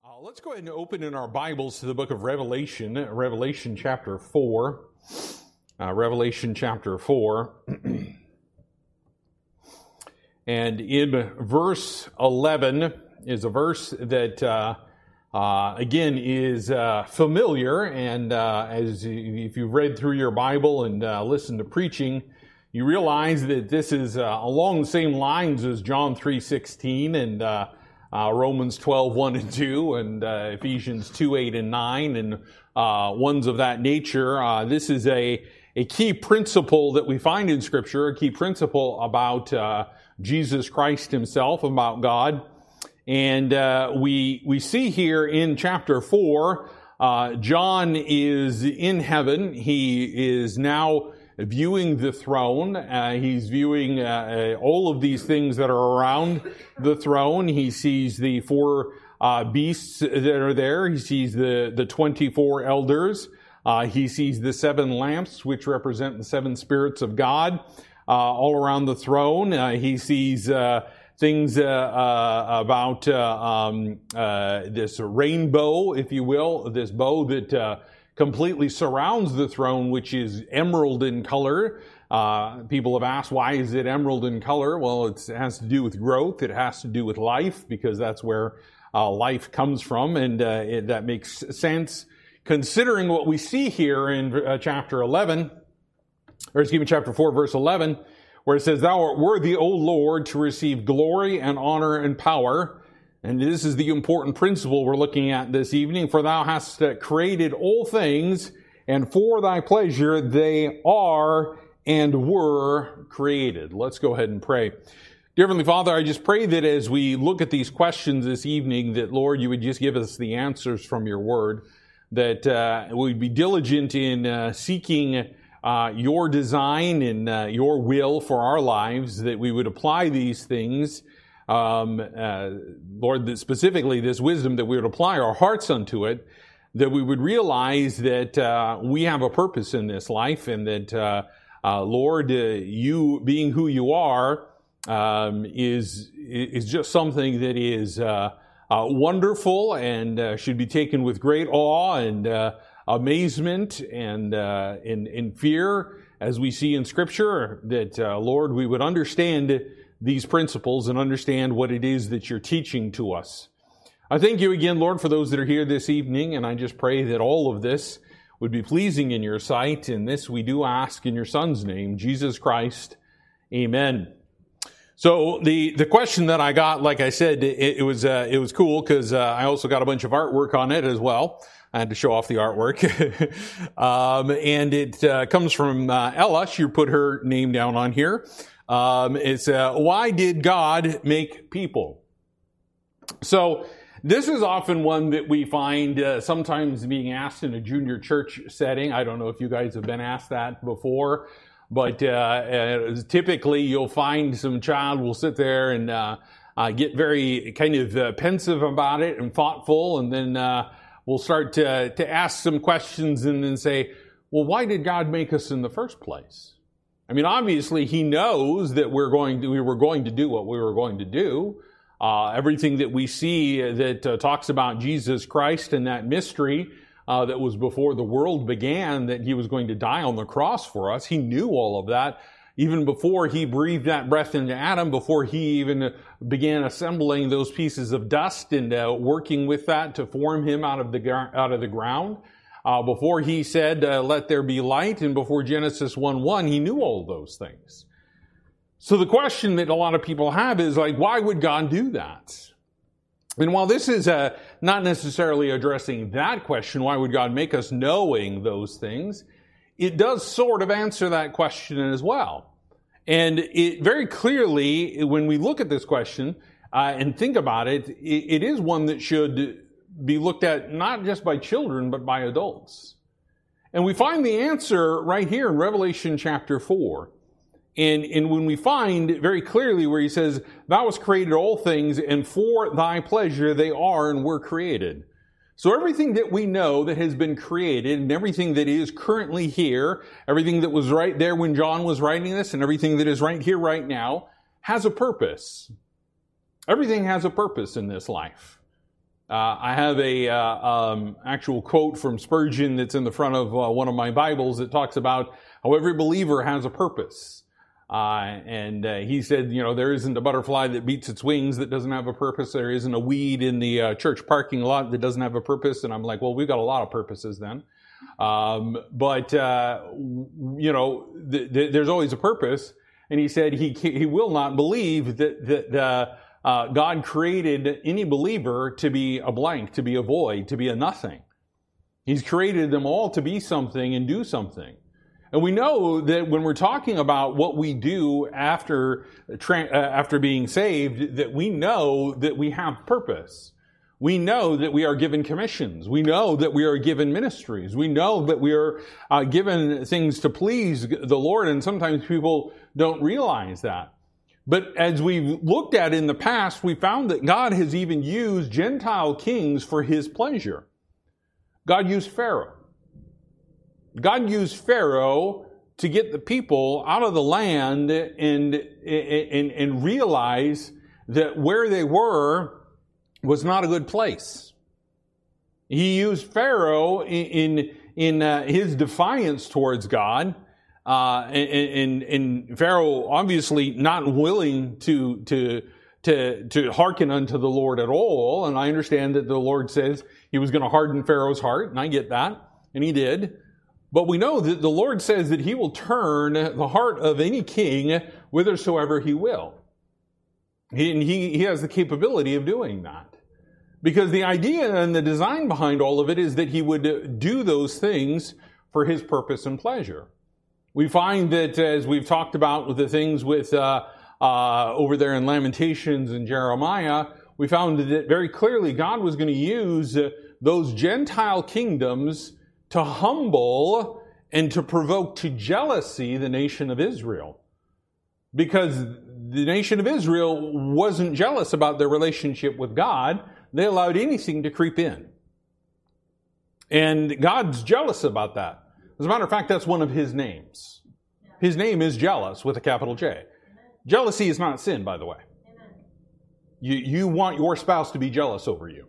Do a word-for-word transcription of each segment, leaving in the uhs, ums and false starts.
Uh, let's go ahead and open in our Bibles to the book of Revelation, Revelation chapter four. Uh, Revelation chapter four. And in verse eleven is a verse that, uh, uh, again, is uh, familiar. And uh, as you, if you've read through your Bible and uh, listened to preaching, you realize that this is uh, along the same lines as John three sixteen and uh, uh, Romans twelve one and two and uh, Ephesians two eight and nine and uh, ones of that nature. Uh, this is a, a key principle that we find in Scripture, a key principle about uh, Jesus Christ himself, about God. And uh, we we see here in chapter four, uh, John is in heaven. He is now viewing the throne. Uh, he's viewing uh, uh, all of these things that are around the throne. He sees the four uh, beasts that are there. He sees the, the twenty-four elders. Uh, he sees the seven lamps, which represent the seven spirits of God, uh, all around the throne. Uh, he sees uh, things uh, uh, about uh, um, uh, this rainbow, if you will, this bow that uh, completely surrounds the throne, which is emerald in color. Uh, people have asked, why is it emerald in color? Well, it's, it has to do with growth. It has to do with life, because that's where uh, life comes from, and uh, it, that makes sense considering what we see here in uh, chapter eleven, or excuse me, chapter four, verse eleven, where it says, "Thou art worthy, O Lord, to receive glory and honor and power." And this is the important principle we're looking at this evening. "For thou hast created all things, and for thy pleasure they are and were created." Let's go ahead and pray. Dear Heavenly Father, I just pray that as we look at these questions this evening, that, Lord, you would just give us the answers from your word, that uh, we'd be diligent in uh, seeking uh, your design and uh, your will for our lives, that we would apply these things. Um, uh, Lord, that specifically this wisdom, that we would apply our hearts unto it, that we would realize that uh, we have a purpose in this life, and that, uh, uh, Lord, uh, you being who you are um, is is just something that is uh, uh, wonderful and uh, should be taken with great awe and uh, amazement and uh, in, in fear, as we see in Scripture, that, uh, Lord, we would understand these principles and understand what it is that you're teaching to us. I thank you again, Lord, for those that are here this evening, and I just pray that all of this would be pleasing in your sight, and this we do ask in your Son's name, Jesus Christ. Amen. So the, the question that I got, like I said, it, it was uh, it was cool, because uh, I also got a bunch of artwork on it as well. I had to show off the artwork. um, and it uh, comes from uh, Ella. She put her name down on here. Um, it's, uh, why did God make people? So this is often one that we find uh, sometimes being asked in a junior church setting. I don't know if you guys have been asked that before, but uh, uh, typically you'll find some child will sit there and uh, uh, get very kind of uh, pensive about it and thoughtful, and then uh, we'll start to, to ask some questions and then say, well, why did God make us in the first place? I mean, obviously, he knows that we're going to, we were going to do what we were going to do. Uh, everything that we see that uh, talks about Jesus Christ and that mystery uh, that was before the world began, that he was going to die on the cross for us. He knew all of that even before he breathed that breath into Adam, before he even began assembling those pieces of dust and uh, working with that to form him out of the out of the ground. Uh, before he said, uh, let there be light, and before Genesis one one, he knew all those things. So the question that a lot of people have is like, why would God do that? And while this is uh, not necessarily addressing that question, why would God make us knowing those things, it does sort of answer that question as well. And it very clearly, when we look at this question uh, and think about it, it, it is one that should be looked at not just by children, but by adults. And we find the answer right here in Revelation chapter four. And, and when we find very clearly where he says, thou hast created all things, and for thy pleasure they are and were created. So everything that we know that has been created, and everything that is currently here, everything that was right there when John was writing this, and everything that is right here right now, has a purpose. Everything has a purpose in this life. Uh, I have a uh, um, actual quote from Spurgeon that's in the front of uh, one of my Bibles that talks about how every believer has a purpose. Uh, and uh, he said, you know, there isn't a butterfly that beats its wings that doesn't have a purpose. There isn't a weed in the uh, church parking lot that doesn't have a purpose. And I'm like, well, we've got a lot of purposes then. Um, but, uh, you know, th- th- there's always a purpose. And he said he he will not believe that, that uh, uh, God created any believer to be a blank, to be a void, to be a nothing. He's created them all to be something and do something. And we know that when we're talking about what we do after tra- uh, after being saved, that we know that we have purpose. We know that we are given commissions. We know that we are given ministries. We know that we are uh, given things to please the Lord, and sometimes people don't realize that. But as we've looked at in the past, we found that God has even used Gentile kings for His pleasure. God used Pharaoh. God used Pharaoh to get the people out of the land and, and, and realize that where they were was not a good place. He used Pharaoh in, in, in uh, his defiance towards God, uh, and, and, and Pharaoh obviously not willing to, to, to, to hearken unto the Lord at all. And I understand that the Lord says He was going to harden Pharaoh's heart, and I get that, and He did. But we know that the Lord says that He will turn the heart of any king whithersoever He will. He, and he, he has the capability of doing that. Because the idea and the design behind all of it is that He would do those things for His purpose and pleasure. We find that, as we've talked about with the things with uh, uh, over there in Lamentations and Jeremiah, we found that very clearly God was going to use uh, those Gentile kingdoms to humble and to provoke to jealousy the nation of Israel. Because the nation of Israel wasn't jealous about their relationship with God. They allowed anything to creep in. And God's jealous about that. As a matter of fact, that's one of His names. His name is jealous with a capital J. Jealousy is not sin, by the way. You, you want your spouse to be jealous over you.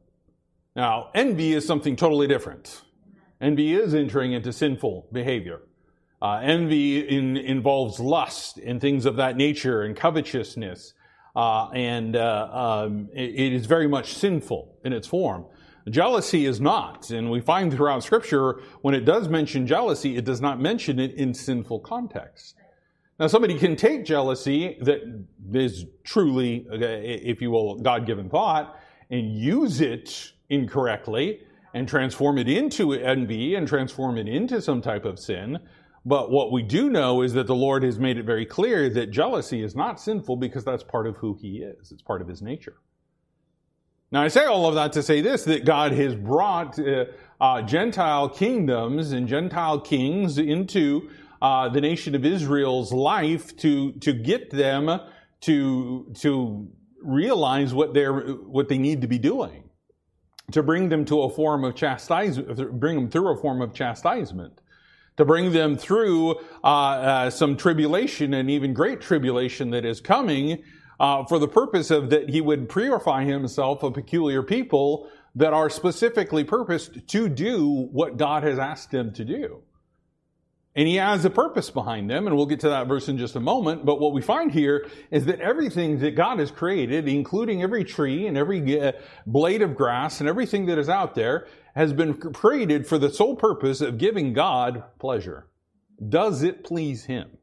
Now, envy is something totally different. Envy is entering into sinful behavior. Uh, envy in, involves lust and things of that nature and covetousness. Uh, and uh, um, it, it is very much sinful in its form. Jealousy is not. And we find throughout Scripture, when it does mention jealousy, it does not mention it in sinful context. Now, somebody can take jealousy that is truly, if you will, God-given thought, and use it incorrectly, and transform it into envy and transform it into some type of sin. But what we do know is that the Lord has made it very clear that jealousy is not sinful because that's part of who He is. It's part of His nature. Now, I say all of that to say this, that God has brought uh, uh, Gentile kingdoms and Gentile kings into uh, the nation of Israel's life to, to get them to, to realize what they're, what they need to be doing. To bring them to a form of chastisement, bring them through a form of chastisement, to bring them through uh, uh, some tribulation and even great tribulation that is coming, uh, for the purpose of that He would purify Himself a peculiar people that are specifically purposed to do what God has asked them to do. And He has a purpose behind them, and we'll get to that verse in just a moment. But what we find here is that everything that God has created, including every tree and every uh, blade of grass and everything that is out there, has been created for the sole purpose of giving God pleasure. Does it please Him?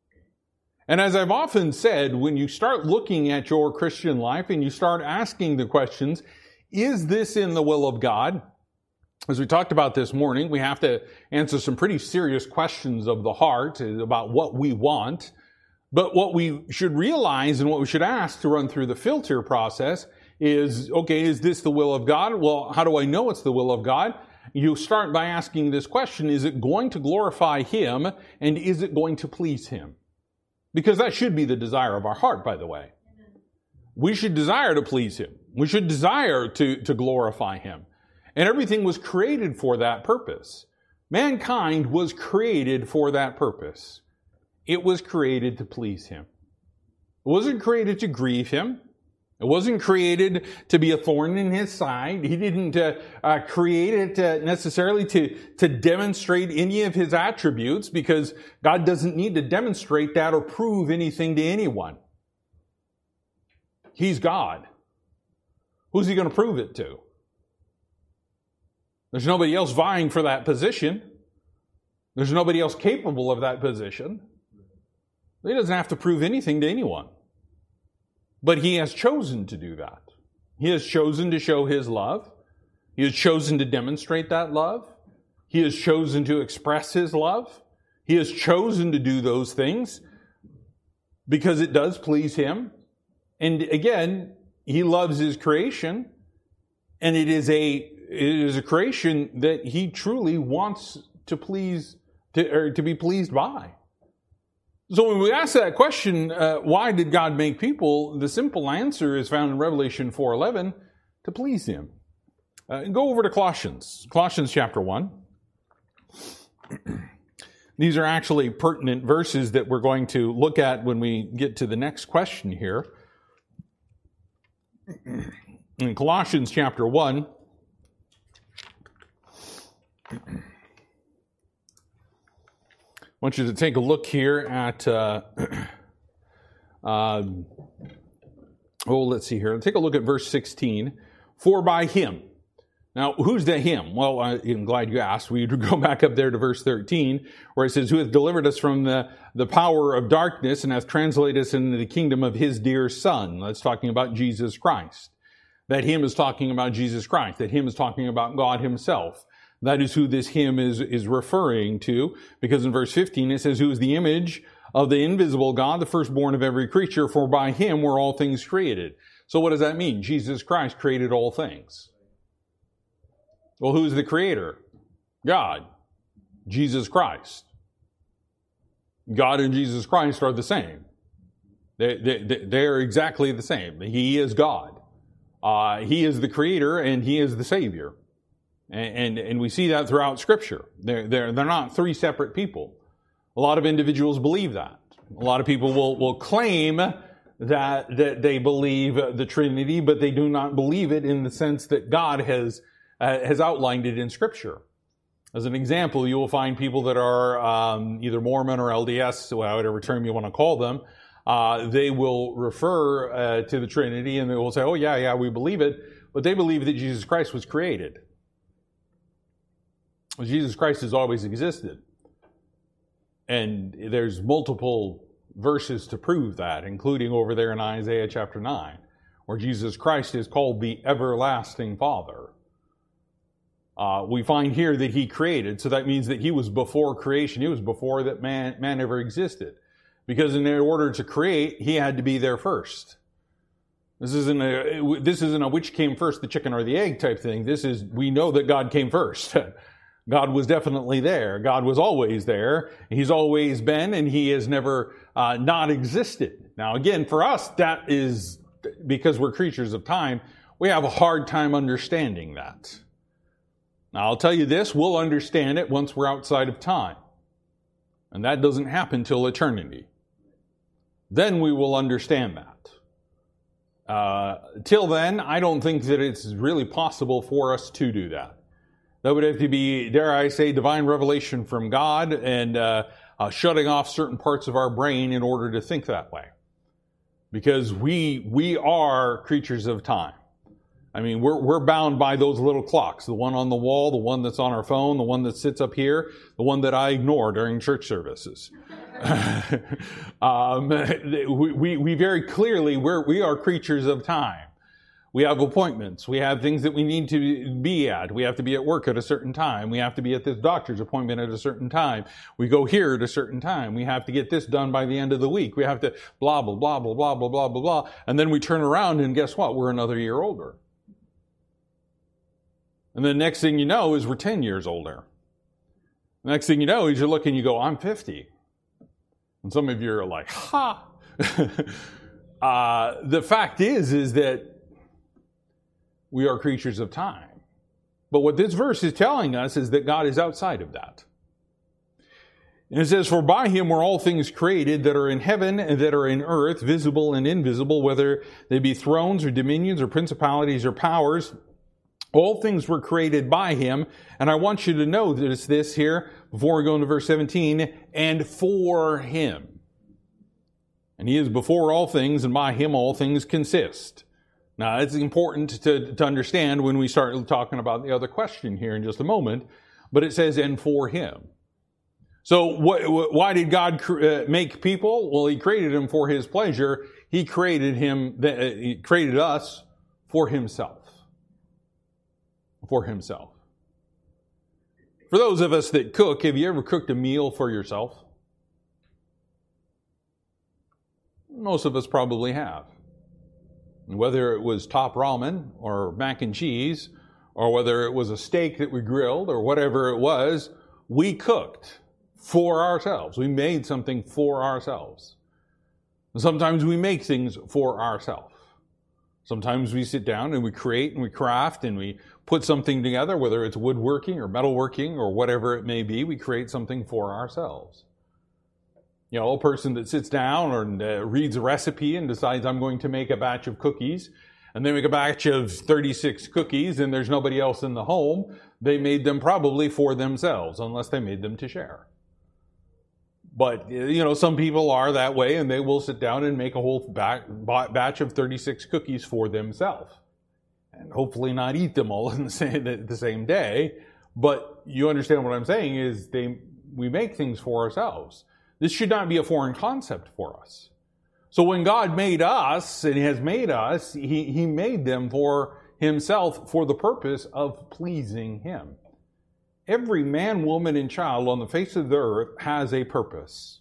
And as I've often said, when you start looking at your Christian life and you start asking the questions, is this in the will of God? As we talked about this morning, we have to answer some pretty serious questions of the heart about what we want. But what we should realize and what we should ask to run through the filter process is, okay, is this the will of God? Well, how do I know it's the will of God? You start by asking this question, is it going to glorify Him and is it going to please Him? Because that should be the desire of our heart, by the way. We should desire to please Him. We should desire to, to glorify Him. And everything was created for that purpose. Mankind was created for that purpose. It was created to please Him. It wasn't created to grieve Him. It wasn't created to be a thorn in his side. He didn't uh, uh, create it uh, necessarily to, to demonstrate any of his attributes, because God doesn't need to demonstrate that or prove anything to anyone. He's God. Who's he going to prove it to? There's nobody else vying for that position. There's nobody else capable of that position. He doesn't have to prove anything to anyone. But he has chosen to do that. He has chosen to show his love. He has chosen to demonstrate that love. He has chosen to express his love. He has chosen to do those things because it does please him. And again, he loves his creation, and it is a it is a creation that he truly wants to please to, or to be pleased by. So when we ask that question, uh, why did God make people? The simple answer is found in Revelation four eleven, to please him. Uh, go over to Colossians, Colossians chapter one. These are actually pertinent verses that we're going to look at when we get to the next question here. In Colossians chapter one, I want you to take a look here at, uh, uh, oh, let's see here. Take a look at verse sixteen. For by him. Now, who's the him? Well, I'm glad you asked. We go back up there to verse thirteen, where it says, who hath delivered us from the, the power of darkness and hath translated us into the kingdom of his dear Son. That's talking about Jesus Christ. That him is talking about Jesus Christ. That him is talking about God himself. That is who this him is, is referring to, because in verse fifteen it says, who is the image of the invisible God, the firstborn of every creature, for by him were all things created. So what does that mean? Jesus Christ created all things. Well, who's the creator? God. Jesus Christ. God and Jesus Christ are the same. They, they, they're exactly the same. He is God. Uh, he is the creator and he is the Savior. And, and, and we see that throughout Scripture. They're, they're, they're not three separate people. A lot of individuals believe that. A lot of people will, will claim that, that they believe the Trinity, but they do not believe it in the sense that God has Uh, has outlined it in Scripture. As an example, you will find people that are um, either Mormon or L D S, whatever term you want to call them. Uh, they will refer uh, to the Trinity and they will say, oh yeah, yeah, we believe it. But they believe that Jesus Christ was created. Well, Jesus Christ has always existed. And there's multiple verses to prove that, including over there in Isaiah chapter nine, where Jesus Christ is called the everlasting Father. Uh, we find here that he created, so that means that he was before creation. He was before that man, man ever existed. Because in order to create, he had to be there first. This isn't a, this isn't a which came first, the chicken or the egg type thing. This is, we know that God came first. God was definitely there. God was always there. He's always been, and he has never uh, not existed. Now again, for us, that is, because we're creatures of time, we have a hard time understanding that. Now, I'll tell you this, we'll understand it once we're outside of time. And that doesn't happen till eternity. Then we will understand that. Uh, till then, I don't think that it's really possible for us to do that. That would have to be, dare I say, divine revelation from God and uh, uh, shutting off certain parts of our brain in order to think that way. Because we we are creatures of time. I mean, we're we're bound by those little clocks, the one on the wall, the one that's on our phone, the one that sits up here, the one that I ignore during church services. um, we, we, we very clearly, we're, we are creatures of time. We have appointments. We have things that we need to be at. We have to be at work at a certain time. We have to be at this doctor's appointment at a certain time. We go here at a certain time. We have to get this done by the end of the week. We have to blah, blah, blah, blah, blah, blah, blah, blah, blah. And then we turn around and guess what? We're another year older. And the next thing you know is we're ten years older. The next thing you know is you're looking, you go, I'm fifty. And some of you are like, ha! uh, the fact is, is that we are creatures of time. But what this verse is telling us is that God is outside of that. And it says, for by him were all things created that are in heaven and that are in earth, visible and invisible, whether they be thrones or dominions or principalities or powers. All things were created by him. And I want you to know that it's this here, before we go into verse seventeen, and for him. And he is before all things, and by him all things consist. Now, it's important to, to understand when we start talking about the other question here in just a moment, but it says, and for him. So what, why did God uh, make people? Well, he created them for his pleasure. He created him, uh, he created us for himself. For himself. For those of us that cook, have you ever cooked a meal for yourself? Most of us probably have. Whether it was top ramen or mac and cheese, or whether it was a steak that we grilled or whatever it was, we cooked for ourselves. We made something for ourselves. Sometimes we make things for ourselves. Sometimes we sit down and we create and we craft and we put something together, whether it's woodworking or metalworking or whatever it may be, we create something for ourselves. You know, a person that sits down and uh, reads a recipe and decides, I'm going to make a batch of cookies, and they make a batch of thirty-six cookies and there's nobody else in the home, they made them probably for themselves, unless they made them to share. But, you know, some people are that way, and they will sit down and make a whole batch of thirty-six cookies for themselves. And hopefully not eat them all in the same, the same day. But you understand what I'm saying is they we make things for ourselves. This should not be a foreign concept for us. So when God made us, and He has made us, He, he made them for Himself for the purpose of pleasing Him. Every man, woman, and child on the face of the earth has a purpose.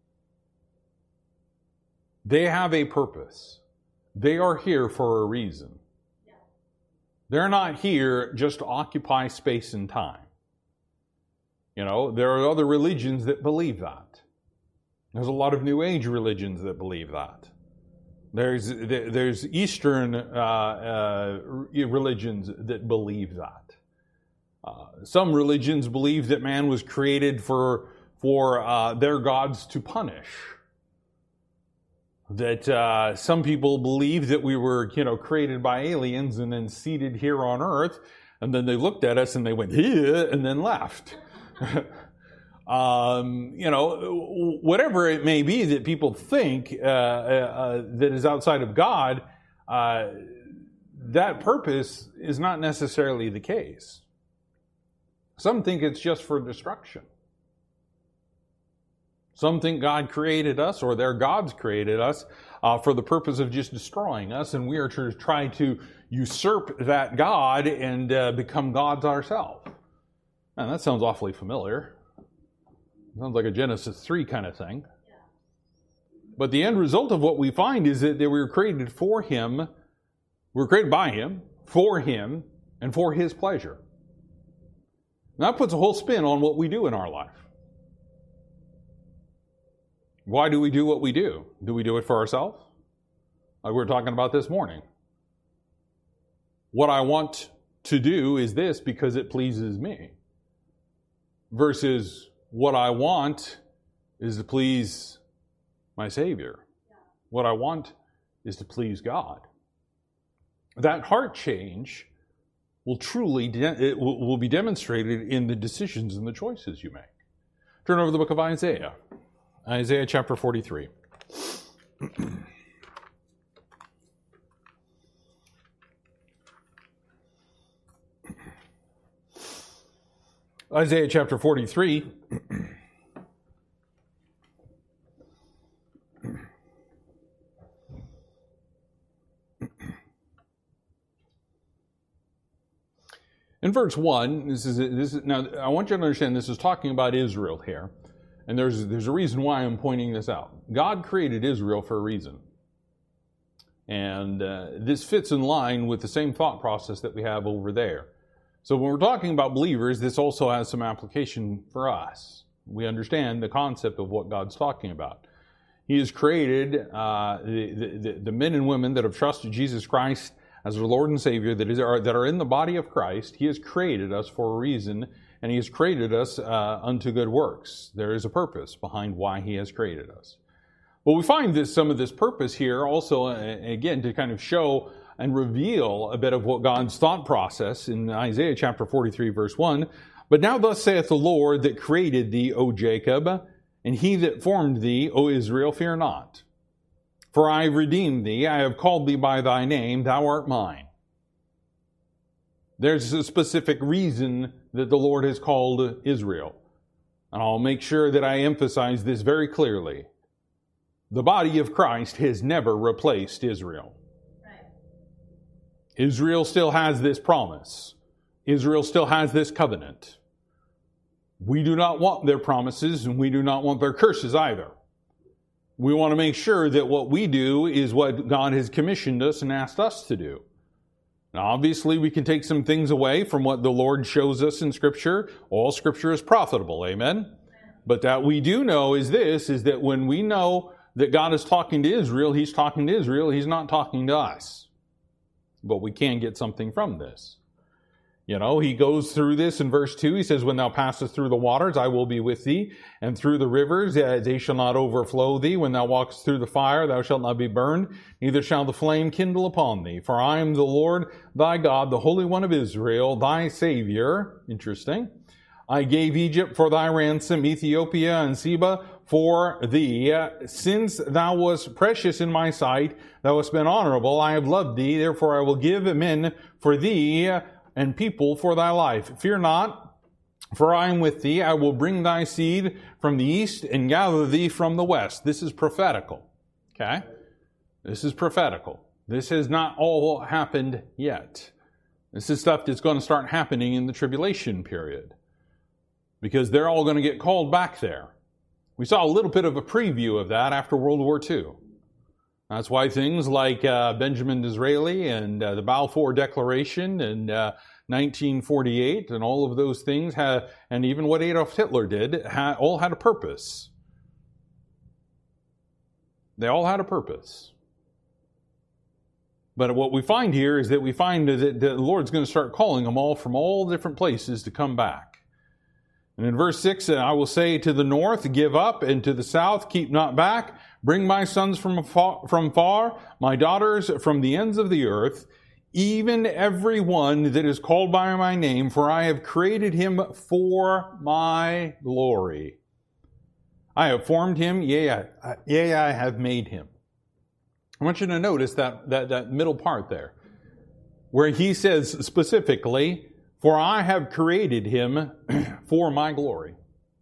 They have a purpose. They are here for a reason. They're not here just to occupy space and time. You know, there are other religions that believe that. There's a lot of New Age religions that believe that. There's there's Eastern uh, uh, religions that believe that. Uh, some religions believe that man was created for for uh, their gods to punish. That uh, some people believe that we were, you know, created by aliens and then seated here on Earth, and then they looked at us and they went, yeah, and then left. um, you know, whatever it may be that people think uh, uh, that is outside of God, uh, that purpose is not necessarily the case. Some think it's just for destruction. Some think God created us, or their gods created us, uh, for the purpose of just destroying us, and we are to try to usurp that God and uh, become gods ourselves. Man, that sounds awfully familiar. Sounds like a Genesis three kind of thing. But the end result of what we find is that we were created for Him, we were created by Him, for Him, and for His pleasure. And that puts a whole spin on what we do in our life. Why do we do what we do? Do we do it for ourselves? Like we were talking about this morning. What I want to do is this because it pleases me. Versus what I want is to please my Savior. What I want is to please God. That heart change will truly de- it will, will be demonstrated in the decisions and the choices you make. Turn over to the book of Isaiah. Isaiah chapter forty-three. Isaiah chapter forty-three. In verse one, this is, this is now I want you to understand this is talking about Israel here. And there's, there's a reason why I'm pointing this out. God created Israel for a reason. And uh, this fits in line with the same thought process that we have over there. So when we're talking about believers, this also has some application for us. We understand the concept of what God's talking about. He has created uh, the, the, the men and women that have trusted Jesus Christ as their Lord and Savior, that, is, are, that are in the body of Christ. He has created us for a reason, and He has created us uh, unto good works. There is a purpose behind why He has created us. But we find this, some of this purpose here also, uh, again, to kind of show and reveal a bit of what God's thought process in Isaiah chapter forty-three, verse one. But now thus saith the Lord that created thee, O Jacob, and He that formed thee, O Israel, fear not. For I have redeemed thee, I have called thee by thy name, thou art mine. There's a specific reason that the Lord has called Israel. And I'll make sure that I emphasize this very clearly. The body of Christ has never replaced Israel. Right. Israel still has this promise. Israel still has this covenant. We do not want their promises, and we do not want their curses either. We want to make sure that what we do is what God has commissioned us and asked us to do. Now, obviously, we can take some things away from what the Lord shows us in Scripture. All Scripture is profitable, amen? But that we do know is this, is that when we know that God is talking to Israel, He's talking to Israel, He's not talking to us. But we can get something from this. You know, He goes through this in verse two. He says, when thou passest through the waters, I will be with thee. And through the rivers, uh, they shall not overflow thee. When thou walkest through the fire, thou shalt not be burned, neither shall the flame kindle upon thee. For I am the Lord thy God, the Holy One of Israel, thy Savior. Interesting. I gave Egypt for thy ransom, Ethiopia and Seba for thee. Since thou wast precious in my sight, thou hast been honorable, I have loved thee. Therefore I will give men for thee, and people for thy life. Fear not, for I am with thee. I will bring thy seed from the east and gather thee from the west. This is prophetical. Okay? This is prophetical. This has not all happened yet. This is stuff that's going to start happening in the tribulation period. Because they're all going to get called back there. We saw a little bit of a preview of that after World War Two. That's why things like uh, Benjamin Disraeli and uh, the Balfour Declaration and uh, nineteen forty-eight and all of those things, have, and even what Adolf Hitler did, ha- all had a purpose. They all had a purpose. But what we find here is that we find that the Lord's going to start calling them all from all different places to come back. And in verse six, I will say to the north, give up, and to the south, keep not back. Bring my sons from far, from far, my daughters from the ends of the earth, even every one that is called by my name, for I have created him for my glory. I have formed him, yea, I, yea, I have made him. I want you to notice that, that, that middle part there, where he says specifically, for I have created him for my glory.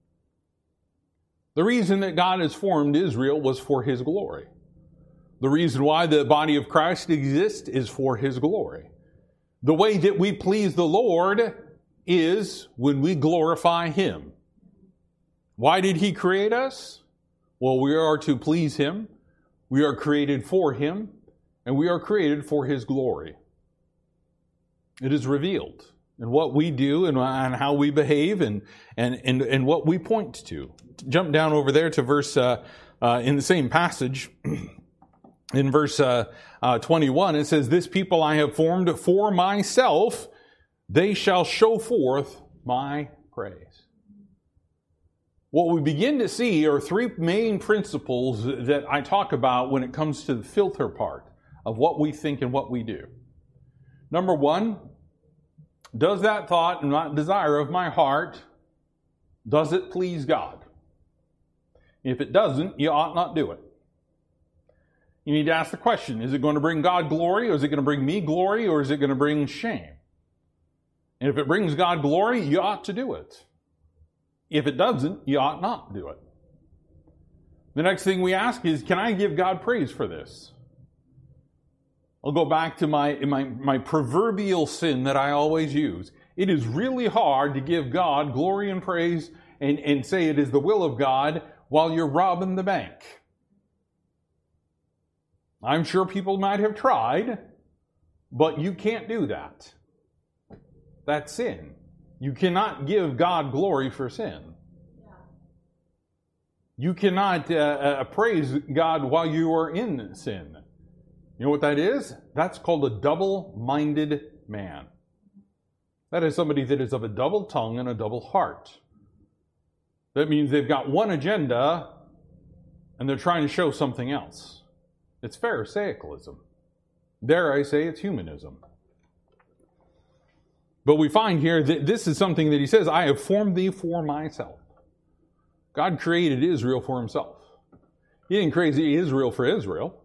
The reason that God has formed Israel was for His glory. The reason why the body of Christ exists is for His glory. The way that we please the Lord is when we glorify Him. Why did He create us? Well, we are to please Him. We are created for Him, and we are created for His glory. It is revealed in what we do and, and how we behave and, and, and, and what we point to. Jump down over there to verse, uh, uh, in the same passage, in verse uh, uh, twenty-one, it says, this people I have formed for myself, they shall show forth my praise. What we begin to see are three main principles that I talk about when it comes to the filter part of what we think and what we do. Number one, does that thought and that desire of my heart, does it please God? If it doesn't, you ought not do it. You need to ask the question, is it going to bring God glory, or is it going to bring me glory, or is it going to bring shame? And if it brings God glory, you ought to do it. If it doesn't, you ought not do it. The next thing we ask is, can I give God praise for this? I'll go back to my, my, my proverbial sin that I always use. It is really hard to give God glory and praise and, and say it is the will of God while you're robbing the bank. I'm sure people might have tried, but you can't do that. That's sin. You cannot give God glory for sin. You cannot uh, uh, praise God while you are in sin. You know what that is? That's called a double-minded man. That is somebody that is of a double tongue and a double heart. That means they've got one agenda and they're trying to show something else. It's Pharisaicalism. Dare I say it's humanism. But we find here that this is something that he says, I have formed thee for myself. God created Israel for himself. He didn't create Israel for Israel.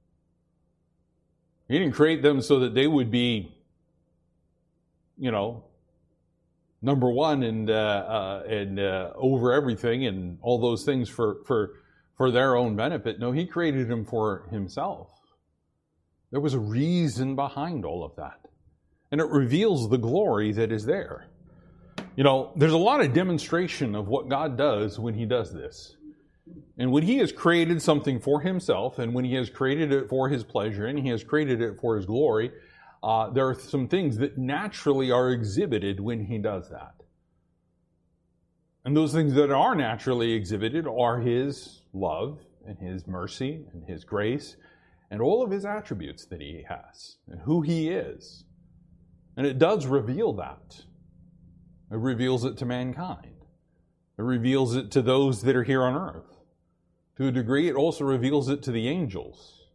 He didn't create them so that they would be, you know, number one and uh, uh, and uh, over everything and all those things for, for, for their own benefit. No, he created them for himself. There was a reason behind all of that. And it reveals the glory that is there. You know, there's a lot of demonstration of what God does when he does this. And when he has created something for himself, and when he has created it for his pleasure, and he has created it for his glory, uh, there are some things that naturally are exhibited when he does that. And those things that are naturally exhibited are his love, and his mercy, and his grace, and all of his attributes that he has, and who he is. And it does reveal that. It reveals it to mankind. It reveals it to those that are here on earth. To a degree, it also reveals it to the angels.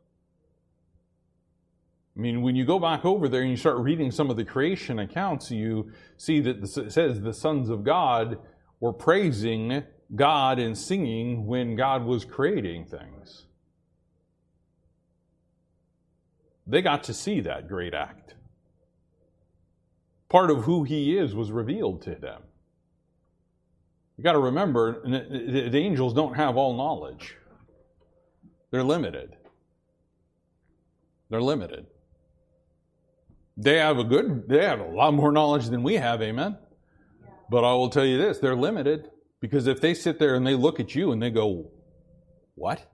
I mean, when you go back over there and you start reading some of the creation accounts, you see that it says the sons of God were praising God and singing when God was creating things. They got to see that great act. Part of who he is was revealed to them. You got to remember, the angels don't have all knowledge. They're limited. They're limited. They have a good, they have a lot more knowledge than we have, amen? Yeah. But I will tell you this, they're limited. Because if they sit there and they look at you and they go, what?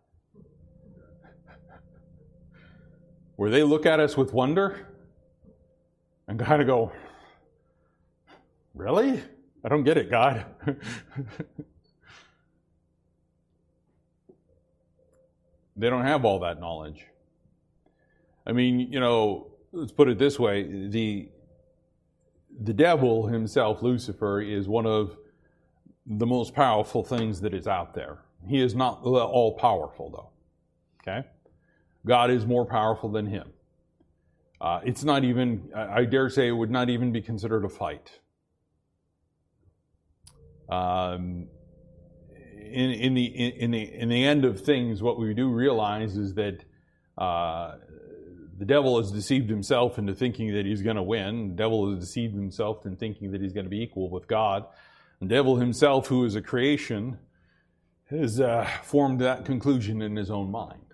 Where they look at us with wonder and kind of go, really? I don't get it, God. They don't have all that knowledge. I mean, you know, let's put it this way. The, the devil himself, Lucifer, is one of the most powerful things that is out there. He is not all powerful, though. Okay? God is more powerful than him. Uh, it's not even, I dare say, it would not even be considered a fight. Um, in, in the in the in the end of things, what we do realize is that uh, the devil has deceived himself into thinking that he's going to win. The devil has deceived himself in thinking that he's going to be equal with God. The devil himself, who is a creation, has uh, formed that conclusion in his own mind.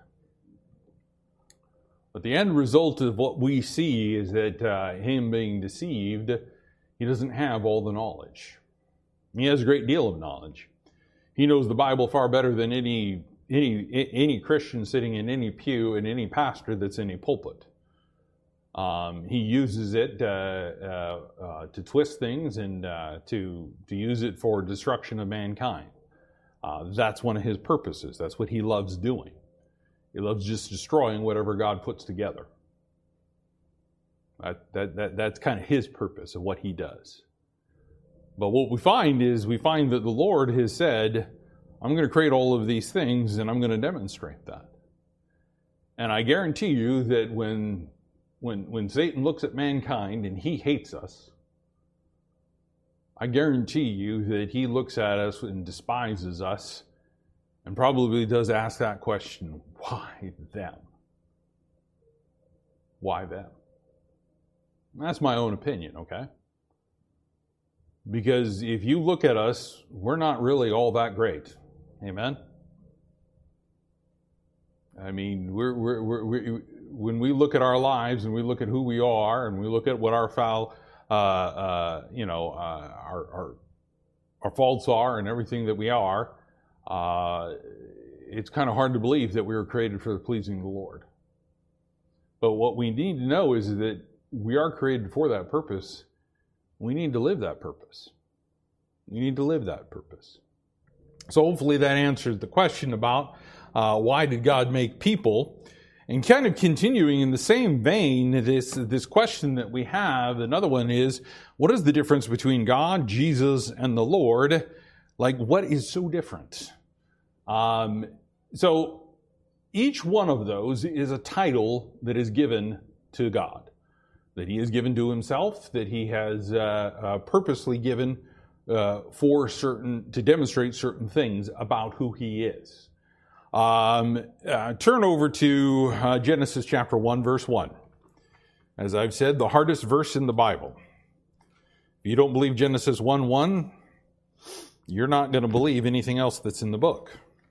But the end result of what we see is that uh, him being deceived, he doesn't have all the knowledge. He has a great deal of knowledge. He knows the Bible far better than any any any Christian sitting in any pew and any pastor that's in a pulpit. Um, he uses it uh, uh, uh, to twist things and uh, to to use it for destruction of mankind. Uh, that's one of his purposes. That's what he loves doing. He loves just destroying whatever God puts together. That, that, that, that's kind of his purpose of what he does. But what we find is we find that the Lord has said, I'm going to create all of these things and I'm going to demonstrate that. And I guarantee you that when, when, when Satan looks at mankind and he hates us, I guarantee you that he looks at us and despises us and probably does ask that question, why them? Why them? That's my own opinion, okay? Because if you look at us, we're not really all that great. Amen? I mean, we're, we're, we're, we're, when we look at our lives and we look at who we are and we look at what our foul, uh, uh, you know, uh, our, our, our faults are and everything that we are, uh, it's kind of hard to believe that we were created for the pleasing of the Lord. But what we need to know is that we are created for that purpose. We need to live that purpose. We need to live that purpose. So hopefully that answers the question about uh, why did God make people? And kind of continuing in the same vein, this, this question that we have, another one is, what is the difference between God, Jesus, and the Lord? Like, what is so different? Um, so, each one of those is a title that is given to God, that He has given to Himself, that He has uh, uh, purposely given uh, for certain, to demonstrate certain things about who He is. Um, uh, turn over to uh, Genesis chapter one, verse one. As I've said, the hardest verse in the Bible. If you don't believe Genesis one one, you're not going to believe anything else that's in the book.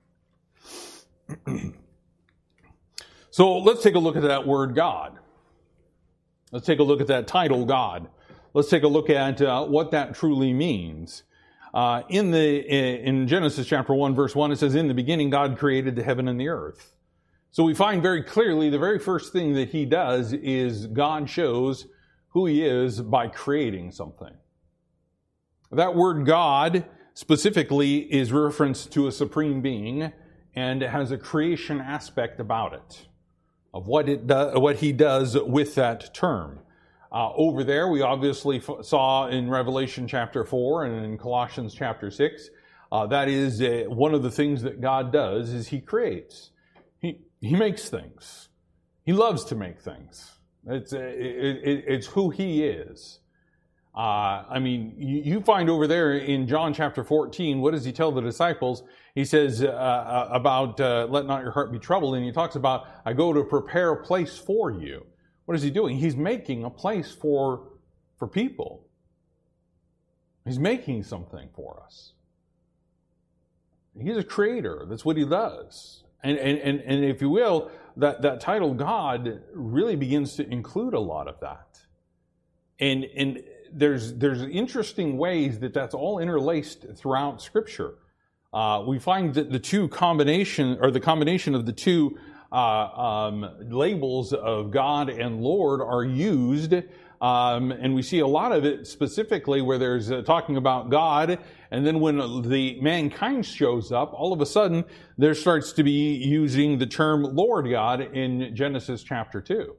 So let's take a look at that word God. Let's take a look at that title God. Let's take a look at uh, what that truly means. Uh, in the in Genesis chapter one, verse one, it says, "In the beginning God created the heaven and the earth." So we find very clearly the very first thing that He does is God shows who He is by creating something. That word God specifically is reference to a supreme being, and it has a creation aspect about it, of what it do, what He does with that term. Uh, over there, we obviously f- saw in Revelation chapter four and in Colossians chapter six, uh, that is uh, one of the things that God does is He creates. He He makes things. He loves to make things. It's uh, it, it, it's who He is. Uh, I mean, you, you find over there in John chapter fourteen, what does He tell the disciples? He says uh, about uh, let not your heart be troubled, and He talks about, I go to prepare a place for you. What is He doing? He's making a place for, for people. He's making something for us. He's a creator. That's what He does. And, and, and, and if you will, that, that title God really begins to include a lot of that. And, and there's, there's interesting ways that that's all interlaced throughout Scripture. Uh, we find that the two combination, or the combination of the two Uh, um, labels of God and Lord are used, um, and we see a lot of it specifically where there's uh, talking about God, and then when the mankind shows up, all of a sudden there starts to be using the term Lord God in Genesis chapter two.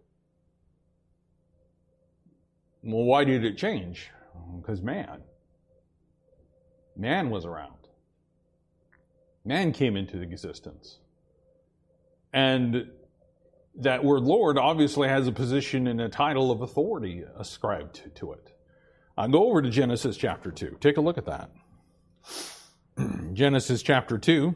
Well, why did it change? Because man. Man was around. Man came into existence. And that word Lord obviously has a position and a title of authority ascribed to it. I'll go over to Genesis chapter two. Take a look at that. Genesis chapter two.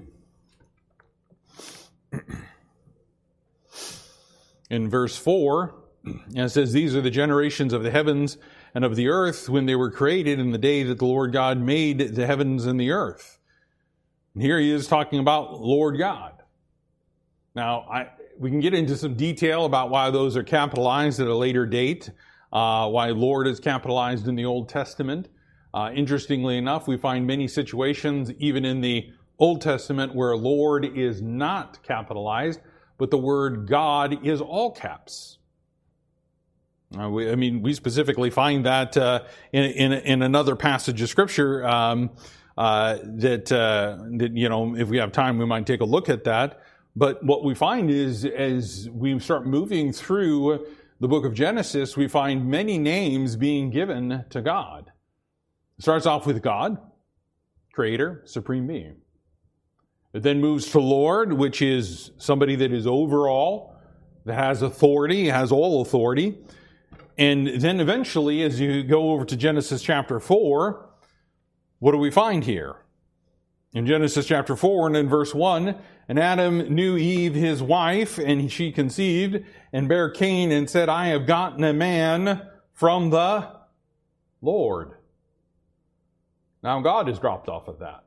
In verse four, and it says, "These are the generations of the heavens and of the earth when they were created in the day that the Lord God made the heavens and the earth." And here He is talking about Lord God. Now, I, we can get into some detail about why those are capitalized at a later date, uh, why Lord is capitalized in the Old Testament. Uh, interestingly enough, we find many situations, even in the Old Testament, where Lord is not capitalized, but the word God is all caps. Uh, we, I mean, we specifically find that uh, in, in, in another passage of Scripture um, uh, that, uh, that, you know, if we have time, we might take a look at that. But what we find is, as we start moving through the book of Genesis, we find many names being given to God. It starts off with God, Creator, Supreme Being. It then moves to Lord, which is somebody that is over all, that has authority, has all authority. And then eventually, as you go over to Genesis chapter four, what do we find here? In Genesis chapter four and in verse one, "And Adam knew Eve his wife, and she conceived, and bare Cain, and said, I have gotten a man from the Lord." Now God has dropped off of that.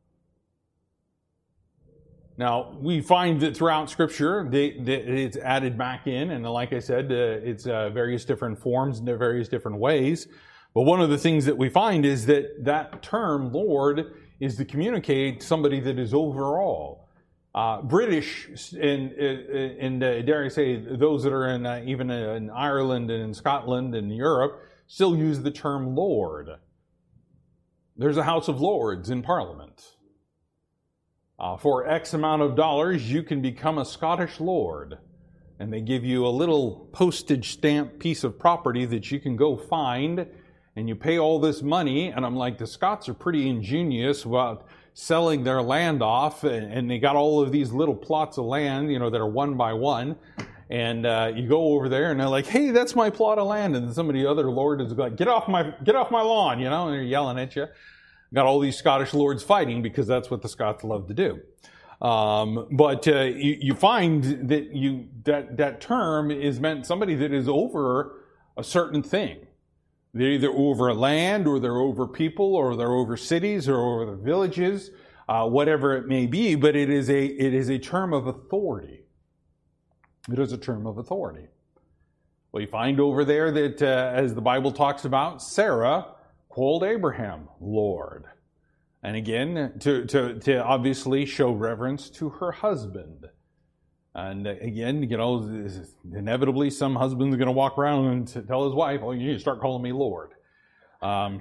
Now, we find that throughout Scripture, they, they, it's added back in, and like I said, uh, it's uh, various different forms and various different ways. But one of the things that we find is that that term, Lord, is to communicate somebody that is over all. Uh, British, and, and uh, dare I say, those that are in uh, even in Ireland and in Scotland and Europe, still use the term Lord. There's a House of Lords in Parliament. Uh, for X amount of dollars, you can become a Scottish Lord. and they give you a little postage stamp piece of property that you can go find, and you pay all this money. And I'm like, the Scots are pretty ingenious about selling their land off, and they got all of these little plots of land, you know, that are one by one. And uh, you go over there, and they're like, "Hey, that's my plot of land." And then somebody other lord is like, "Get off my, get off my lawn," you know, and they're yelling at you. Got all these Scottish lords fighting because that's what the Scots love to do. Um, but uh, you, you find that you that that term is meant somebody that is over a certain thing. They're either over land, or they're over people, or they're over cities, or over the villages, uh, whatever it may be. But it is a it is a term of authority. It is a term of authority. Well, you find over there that, uh, as the Bible talks about, Sarah called Abraham Lord. And again, to, to, to obviously show reverence to her husband. And again, you know, inevitably some husband's going to walk around and tell his wife, "Oh, you need to start calling me Lord." Um,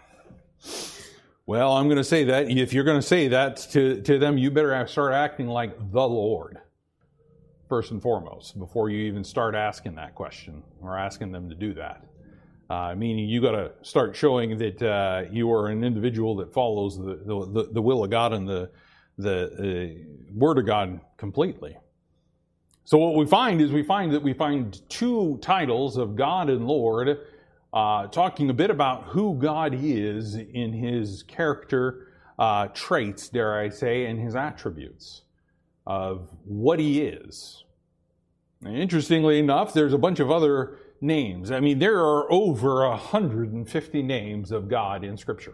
well, I'm going to say that if you're going to say that to, to them, you better start acting like the Lord, first and foremost, before you even start asking that question or asking them to do that. Uh, meaning you got to start showing that uh, you are an individual that follows the, the, the will of God and the, the uh, Word of God completely. So what we find is we find that we find two titles of God and Lord uh, talking a bit about who God is in His character uh, traits, dare I say, and His attributes of what He is. And interestingly enough, there's a bunch of other names. I mean, there are over one hundred fifty names of God in Scripture.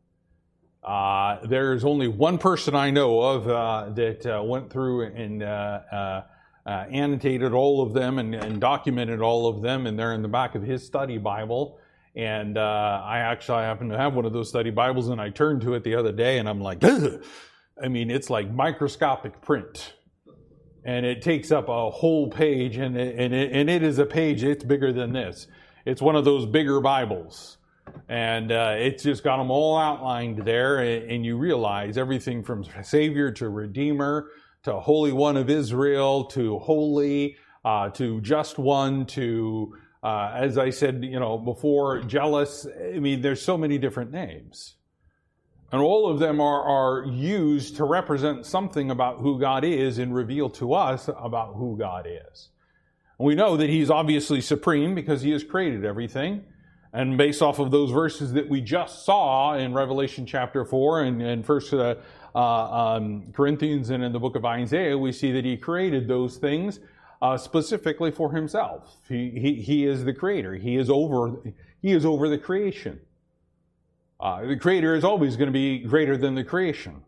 Uh, there's only one person I know of uh, that uh, went through and uh, uh, uh, annotated all of them and, and documented all of them, and they're in the back of his study Bible. And uh, I actually happen to have one of those study Bibles, and I turned to it the other day, and I'm like, ugh! I mean, it's like microscopic print. And it takes up a whole page, and it, and, it, and it is a page, it's bigger than this. It's one of those bigger Bibles. And uh, it's just got them all outlined there, and, and you realize everything from Savior to Redeemer to Holy One of Israel to Holy uh, to Just One to, uh, as I said, you know, before, Jealous. I mean, there's so many different names. And all of them are, are used to represent something about who God is and reveal to us about who God is. And we know that He's obviously supreme because He has created everything. And based off of those verses that we just saw in Revelation chapter four and, and First uh, uh, um, Corinthians and in the book of Isaiah, we see that He created those things uh, specifically for Himself. He, he, he is the creator. He is over, he is over the creation. Uh, the Creator is always going to be greater than the creation.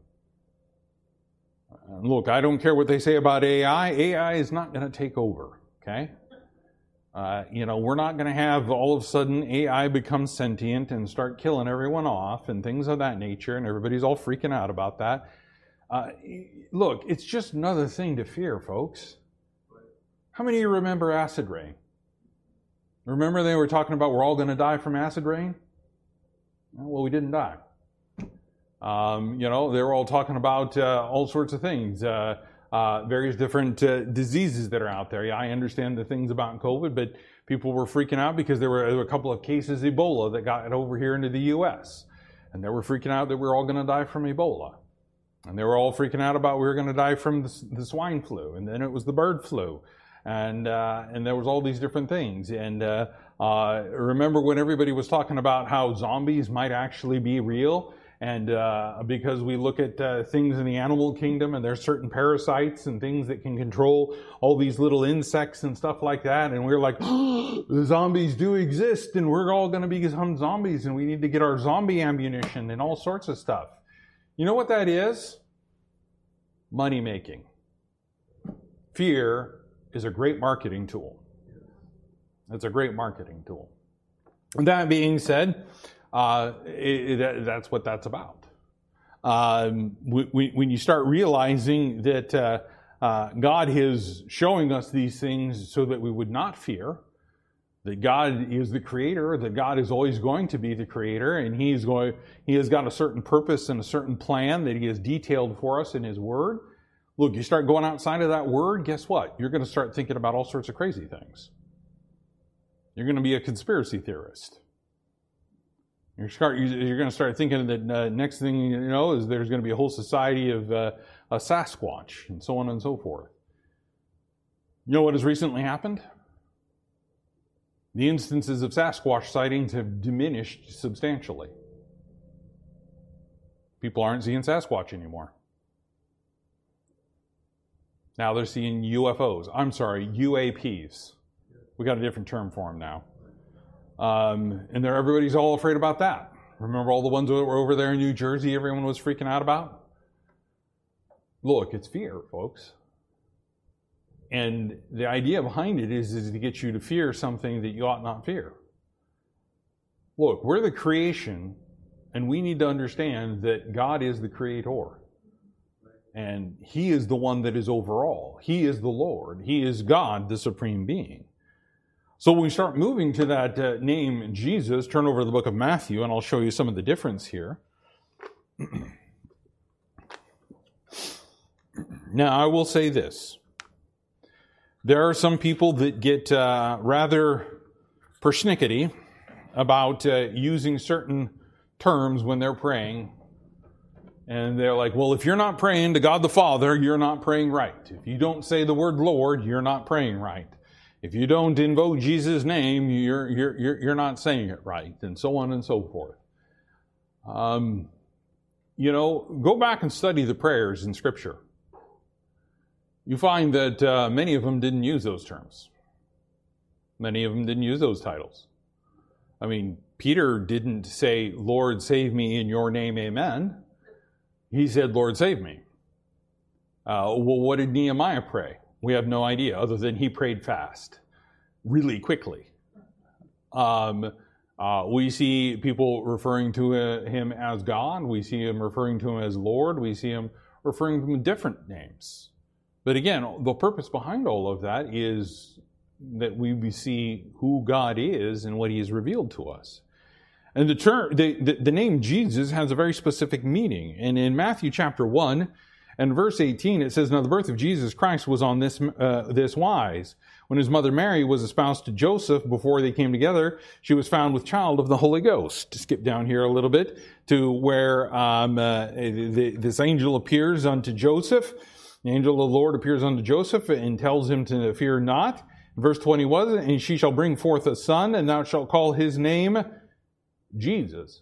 And look, I don't care what they say about A I. A I is not going to take over, okay? Uh, you know, we're not going to have all of a sudden A I become sentient and start killing everyone off and things of that nature, and everybody's all freaking out about that. Uh, look, it's just another thing to fear, folks. How many of you remember acid rain? Remember they were talking about we're all going to die from acid rain? Well, we didn't die. Um, you know, they were all talking about uh, all sorts of things, uh, uh, various different uh, diseases that are out there. Yeah, I understand the things about COVID, but people were freaking out because there were, there were a couple of cases of Ebola that got over here into the U S And they were freaking out that we were all going to die from Ebola. And they were all freaking out about we were going to die from the, the swine flu. And then it was the bird flu. And uh, and there was all these different things. And uh, uh, remember when everybody was talking about how zombies might actually be real? And uh, because we look at uh, things in the animal kingdom, and there's certain parasites and things that can control all these little insects and stuff like that. And we're like, oh, the zombies do exist, and we're all going to become zombies, and we need to get our zombie ammunition and all sorts of stuff. You know what that is? Money making. Fear is a great marketing tool. It's a great marketing tool. That being said, uh, it, it, that's what that's about. Um, we, we, when you start realizing that uh, uh, God is showing us these things so that we would not fear, that God is the creator, that God is always going to be the creator, and He is going, He has got a certain purpose and a certain plan that He has detailed for us in His Word. Look, you start going outside of that word, guess what? You're going to start thinking about all sorts of crazy things. You're going to be a conspiracy theorist. You're, start, you're going to start thinking that uh, next thing you know is there's going to be a whole society of uh, a Sasquatch and so on and so forth. You know what has recently happened? The instances of Sasquatch sightings have diminished substantially. People aren't seeing Sasquatch anymore. Now they're seeing U F Os. I'm sorry, U A Ps. We got a different term for them now. Um, and they're, everybody's all afraid about that. Remember all the ones that were over there in New Jersey everyone was freaking out about? Look, it's fear, folks. And the idea behind it is, is to get you to fear something that you ought not fear. Look, we're the creation, and we need to understand that God is the creator. And He is the one that is over all. He is the Lord. He is God, the supreme being. So when we start moving to that uh, name Jesus, turn over to the book of Matthew, and I'll show you some of the difference here. Now, I will say this. There are some people that get uh, rather persnickety about uh, using certain terms when they're praying. And they're like, well, if you're not praying to God the Father, you're not praying right. If you don't say the word Lord, you're not praying right. If you don't invoke Jesus' name, you're, you're, you're, you're not saying it right, and so on and so forth. Um, you know, go back and study the prayers in Scripture. You find that uh, many of them didn't use those terms. Many of them didn't use those titles. I mean, Peter didn't say, Lord, save me in your name, amen. He said, Lord, save me. Uh, well, what did Nehemiah pray? We have no idea, other than he prayed fast, really quickly. Um, uh, we see people referring to uh, him as God. We see him referring to him as Lord. We see him referring to him in different names. But again, the purpose behind all of that is that we see who God is and what He has revealed to us. And the term, the, the, the name Jesus has a very specific meaning. And in Matthew chapter one and verse eighteen, it says, now the birth of Jesus Christ was on this, uh, this wise. When His mother Mary was espoused to Joseph, before they came together, she was found with child of the Holy Ghost. To skip down here a little bit to where um, uh, the, this angel appears unto Joseph. The angel of the Lord appears unto Joseph and tells him to fear not. Verse twenty was, and she shall bring forth a son, and thou shalt call his name Jesus.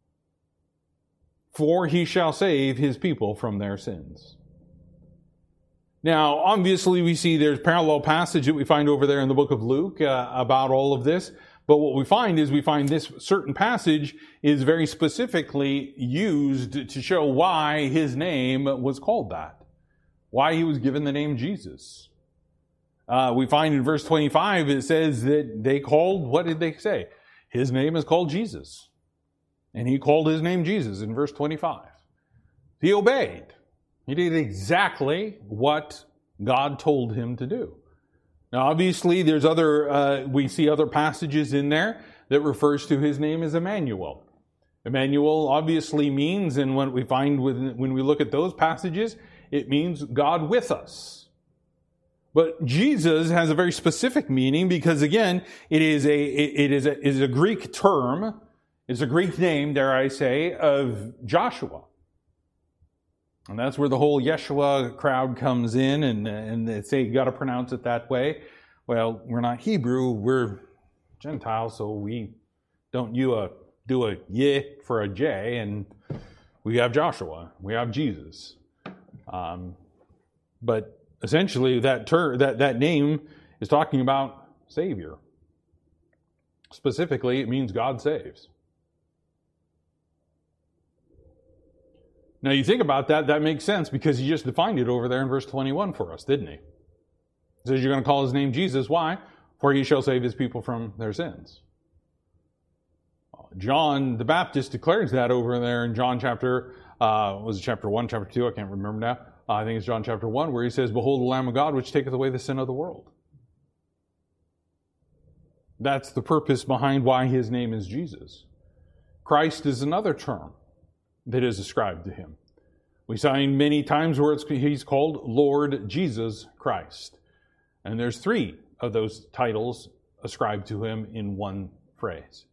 For he shall save his people from their sins. Now, obviously, we see there's parallel passage that we find over there in the book of Luke uh, about all of this. But what we find is we find this certain passage is very specifically used to show why his name was called that. Why he was given the name Jesus. Uh, we find in verse twenty-five, it says that they called, what did they say? His name is called Jesus. And he called his name Jesus in verse twenty-five. He obeyed. He did exactly what God told him to do. Now, obviously, there's other, uh, we see other passages in there that refers to his name as Emmanuel. Emmanuel obviously means, and what we find when, when we look at those passages, it means God with us. But Jesus has a very specific meaning because, again, it is a it is a, it is a Greek term. It's a Greek name, dare I say, of Joshua. And that's where the whole Yeshua crowd comes in, and, and they say you got to pronounce it that way. Well, we're not Hebrew, we're Gentile, so we don't you a, do a Y for a J, and we have Joshua, we have Jesus. Um, but essentially, that ter- that that name is talking about Savior. Specifically, it means God saves. Now, you think about that, that makes sense because he just defined it over there in verse twenty-one for us, didn't he? He says you're going to call his name Jesus. Why? For he shall save his people from their sins. John the Baptist declares that over there in John chapter, uh, was it chapter one, chapter two? I can't remember now. Uh, I think it's John chapter one, where he says, behold the Lamb of God, which taketh away the sin of the world. That's the purpose behind why his name is Jesus. Christ is another term that is ascribed to him. We find many times where it's, he's called Lord Jesus Christ. And there's three of those titles ascribed to him in one phrase.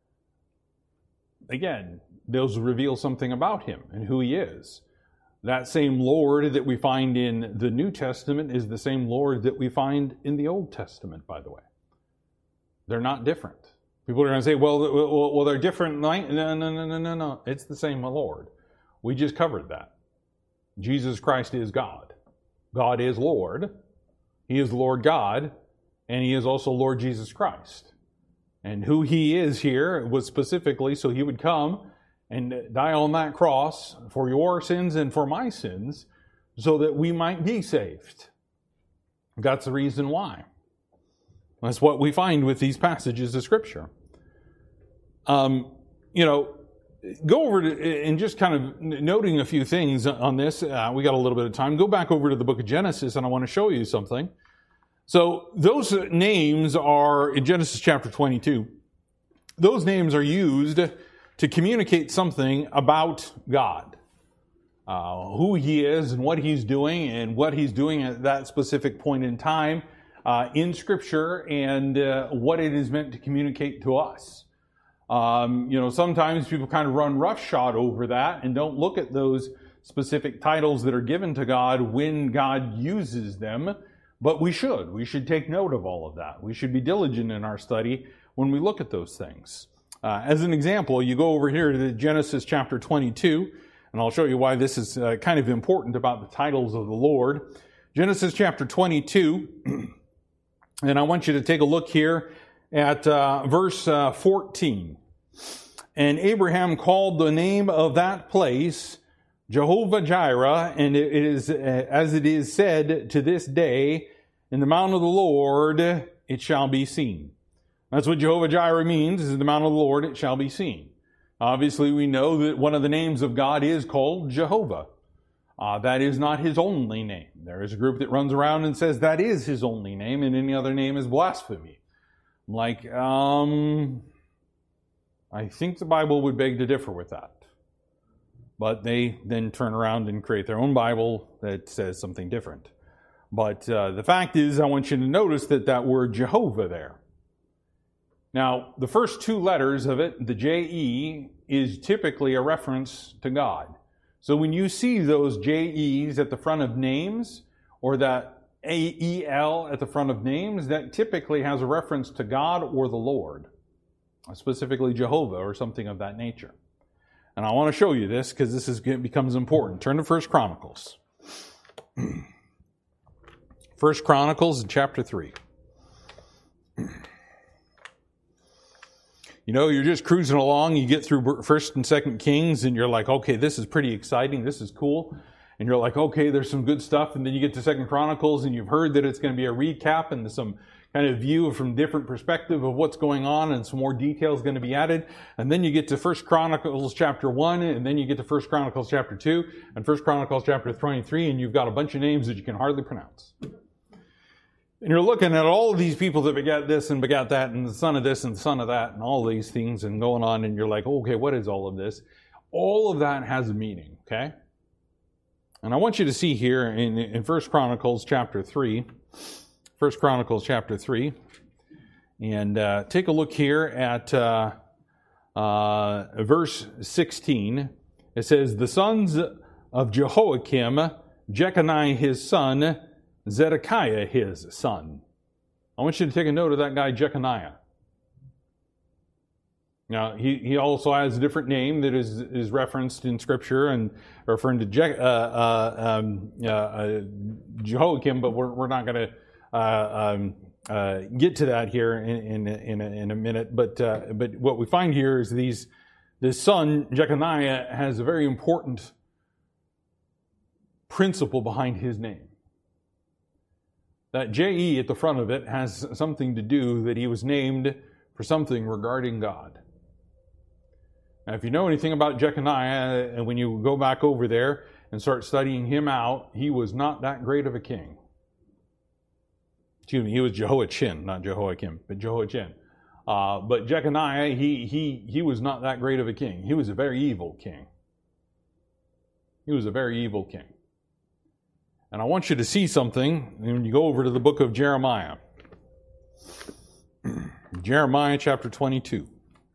Again, those reveal something about him and who he is. That same Lord that we find in the New Testament is the same Lord that we find in the Old Testament, by the way. They're not different. People are going to say, well, well, well they're different. No, no, no, no, no, no. It's the same Lord. We just covered that. Jesus Christ is God. God is Lord. He is Lord God, and he is also Lord Jesus Christ. And who he is here was specifically so he would come and die on that cross for your sins and for my sins so that we might be saved. That's the reason why. That's what we find with these passages of Scripture. Um, you know, go over to, and just kind of noting a few things on this. Uh, we got a little bit of time. Go back over to the book of Genesis, and I want to show you something. So those names are in Genesis chapter twenty-two. Those names are used to communicate something about God, uh, who he is and what he's doing and what he's doing at that specific point in time uh, in Scripture and uh, what it is meant to communicate to us. Um, you know, sometimes people kind of run roughshod over that and don't look at those specific titles that are given to God when God uses them, but we should. We should take note of all of that. We should be diligent in our study when we look at those things. Uh, as an example, you go over here to Genesis chapter twenty-two, and I'll show you why this is uh, kind of important about the titles of the Lord. Genesis chapter twenty-two, and I want you to take a look here at uh, verse uh, fourteen. And Abraham called the name of that place Jehovah Jireh, and it is, uh, as it is said to this day, in the mount of the Lord it shall be seen. That's what Jehovah Jireh means, is in the mount of the Lord it shall be seen. Obviously, we know that one of the names of God is called Jehovah. Uh, that is not his only name. There is a group that runs around and says that is his only name, and any other name is blasphemy. I'm like, um, I think the Bible would beg to differ with that. But they then turn around and create their own Bible that says something different. But uh, the fact is, I want you to notice that that word Jehovah there. Now, the first two letters of it, the J E, is typically a reference to God. So when you see those J Es at the front of names, or that A E L at the front of names, that typically has a reference to God or the Lord, specifically Jehovah or something of that nature. And I want to show you this because this is, becomes important. Turn to First Chronicles. First Chronicles chapter three. You know, you're just cruising along, you get through First and Second Kings, and you're like, okay, this is pretty exciting, this is cool. And you're like, okay, there's some good stuff. And then you get to Second Chronicles, and you've heard that it's going to be a recap and some kind of view from different perspective of what's going on, and some more details going to be added. And then you get to First Chronicles chapter one, and then you get to First Chronicles chapter two, and First Chronicles chapter twenty-three, and you've got a bunch of names that you can hardly pronounce. And you're looking at all of these people that begat this and begat that, and the son of this and the son of that, and all these things, and going on, and you're like, okay, what is all of this? All of that has a meaning, okay? And I want you to see here in, in First Chronicles chapter three, First Chronicles chapter three, and uh, take a look here at uh, uh, verse sixteen. It says, the sons of Jehoiakim, Jeconiah his son, Zedekiah his son. I want you to take a note of that guy Jeconiah. Now, he, he also has a different name that is, is referenced in Scripture and referring to Je, uh, uh, um, uh, uh, Jehoiakim, but we're, we're not going to uh, um, uh, get to that here in, in, in, a, in a minute. But uh, but what we find here is these this son, Jeconiah, has a very important principle behind his name. That J E at the front of it has something to do that he was named for something regarding God. Now, if you know anything about Jeconiah, and when you go back over there and start studying him out, he was not that great of a king. Excuse me, he was Jehoiachin, not Jehoiakim, but Jehoiachin. Uh, but Jeconiah, he, he, he was not that great of a king. He was a very evil king. He was a very evil king. And I want you to see something when you go over to the book of Jeremiah. Jeremiah chapter twenty-two.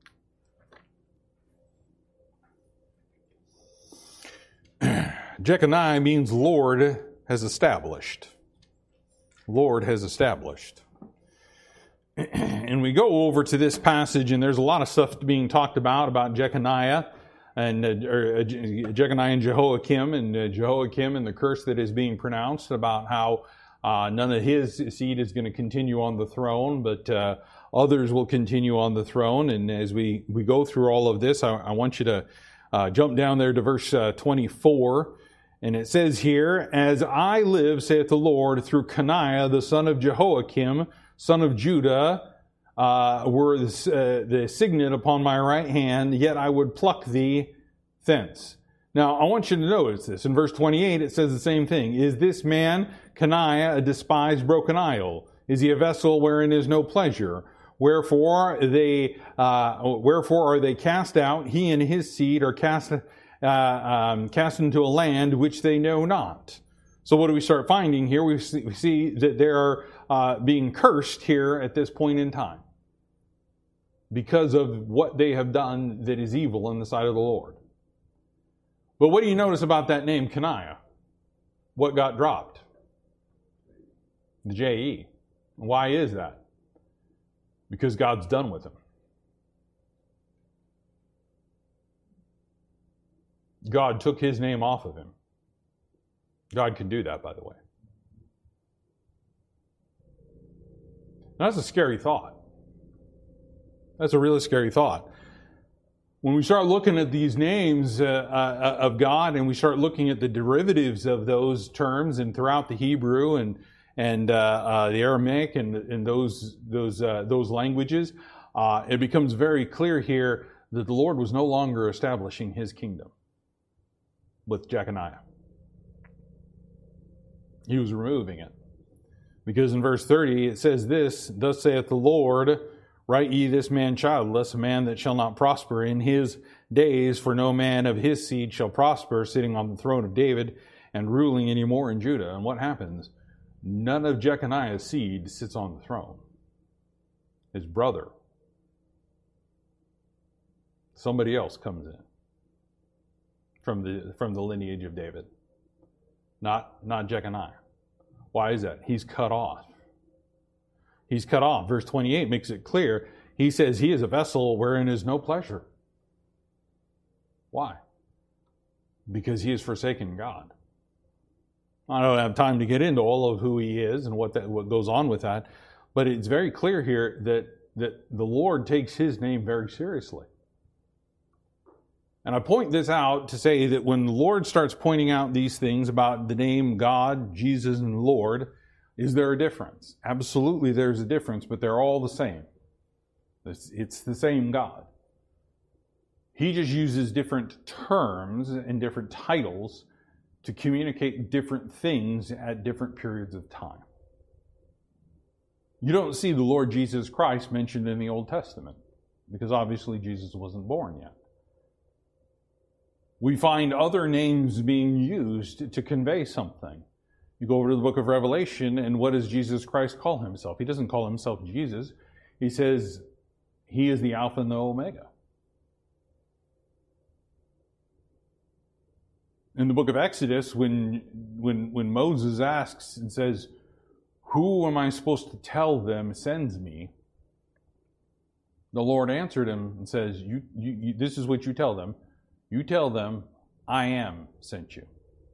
Jeconiah means Lord has established. Lord has established. And we go over to this passage, and there's a lot of stuff being talked about, about Jeconiah, and uh, or, uh, Jeconiah and Jehoiakim, and uh, Jehoiakim and the curse that is being pronounced about how uh, none of his seed is going to continue on the throne, but uh, others will continue on the throne. And as we, we go through all of this, I, I want you to uh, jump down there to verse uh, twenty-four. And it says here, "As I live, saith the Lord, through Coniah, the son of Jehoiakim, son of Judah, uh, were the, uh, the signet upon my right hand, yet I would pluck thee thence." Now, I want you to notice this. In verse twenty-eight, it says the same thing. "Is this man, Coniah, a despised broken isle? Is he a vessel wherein is no pleasure? Wherefore they, uh, wherefore are they cast out? He and his seed are cast Uh, um, cast into a land which they know not." So what do we start finding here? We see, we see that they're uh, being cursed here at this point in time because of what they have done that is evil in the sight of the Lord. But what do you notice about that name, Coniah? What got dropped? The J E. Why is that? Because God's done with him. God took his name off of him. God can do that, by the way. That's a scary thought. That's a really scary thought. When we start looking at these names uh, uh, of God, and we start looking at the derivatives of those terms, and throughout the Hebrew and and uh, uh, the Aramaic and, and those those uh, those languages, uh, it becomes very clear here that the Lord was no longer establishing his kingdom with Jeconiah. He was removing it. Because in verse thirty it says this, "Thus saith the Lord, write ye this man childless, a man that shall not prosper in his days, for no man of his seed shall prosper, sitting on the throne of David and ruling any more in Judah." And what happens? None of Jeconiah's seed sits on the throne. His brother. Somebody else comes in. From the from the lineage of David, not not Jeconiah. Why is that? He's cut off. He's cut off. Verse twenty-eight makes it clear. He says he is a vessel wherein is no pleasure. Why? Because he has forsaken God. I don't have time to get into all of who he is and what that what goes on with that, but it's very clear here that that the Lord takes his name very seriously. And I point this out to say that when the Lord starts pointing out these things about the name God, Jesus, and Lord, is there a difference? Absolutely there's a difference, but they're all the same. It's, it's the same God. He just uses different terms and different titles to communicate different things at different periods of time. You don't see the Lord Jesus Christ mentioned in the Old Testament, because obviously Jesus wasn't born yet. We find other names being used to convey something. You go over to the book of Revelation, and what does Jesus Christ call himself? He doesn't call himself Jesus. He says he is the Alpha and the Omega. In the book of Exodus, when, when, when Moses asks and says, "Who am I supposed to tell them sends me?" the Lord answered him and says, you, you, you, this is what you tell them. You tell them, "I am sent you."